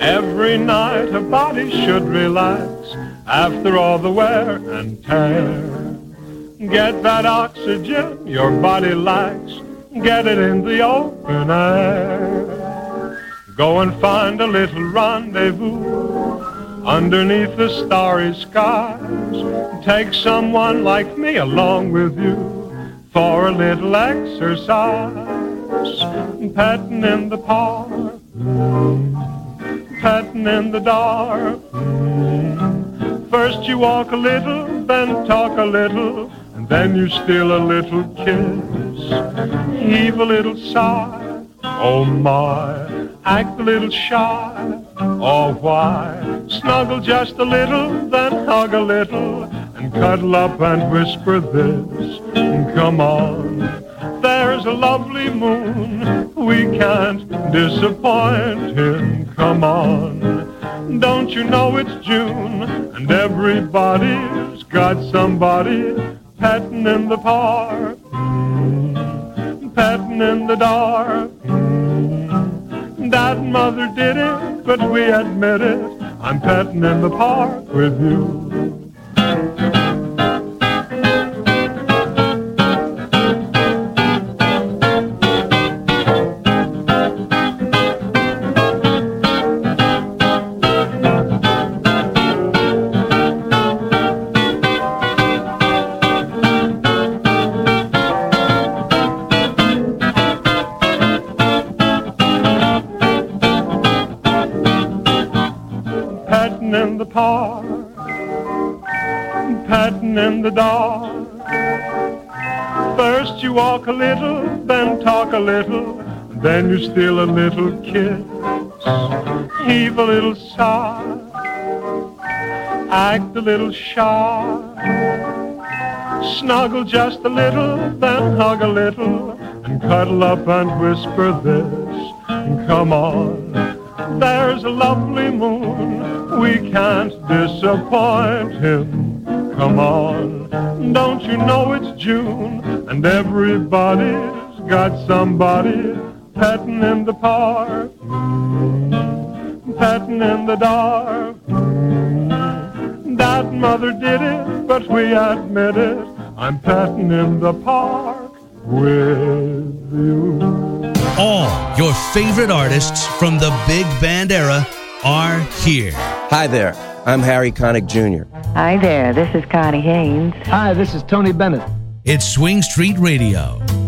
Every night a body should relax after all the wear and tear. Get that oxygen your body lacks, get it in the open air. Go and find a little rendezvous underneath the starry skies. Take someone like me along with you for a little exercise. Petting in the park, petting in the dark. First you walk a little, then talk a little, and then you steal a little kiss. Heave a little sigh, oh my, act a little shy, oh why. Snuggle just a little, then hug a little, and cuddle up and whisper this. Come on, there's a lovely moon, we can't disappoint him. Come on, don't you know it's June, and everybody's got somebody petting in the park, petting in the dark. Dad and Mother did it, but we admit it, I'm petting in the park with you. In the park, petting in the dark. First you walk a little, then talk a little, then you steal a little kiss. Heave a little sigh, act a little shy. Snuggle just a little, then hug a little, and cuddle up and whisper this. Come on, there's a lovely moon, we can't disappoint him. Come on, don't you know it's June, and everybody's got somebody petting in the park, petting in the dark. Dad and Mother did it, but we admit it, I'm petting in the park with you. All your favorite artists from the big band era are here. Hi there, I'm Harry Connick Jr. Hi there, this is Connie Haynes. Hi, this is Tony Bennett. It's Swing Street Radio.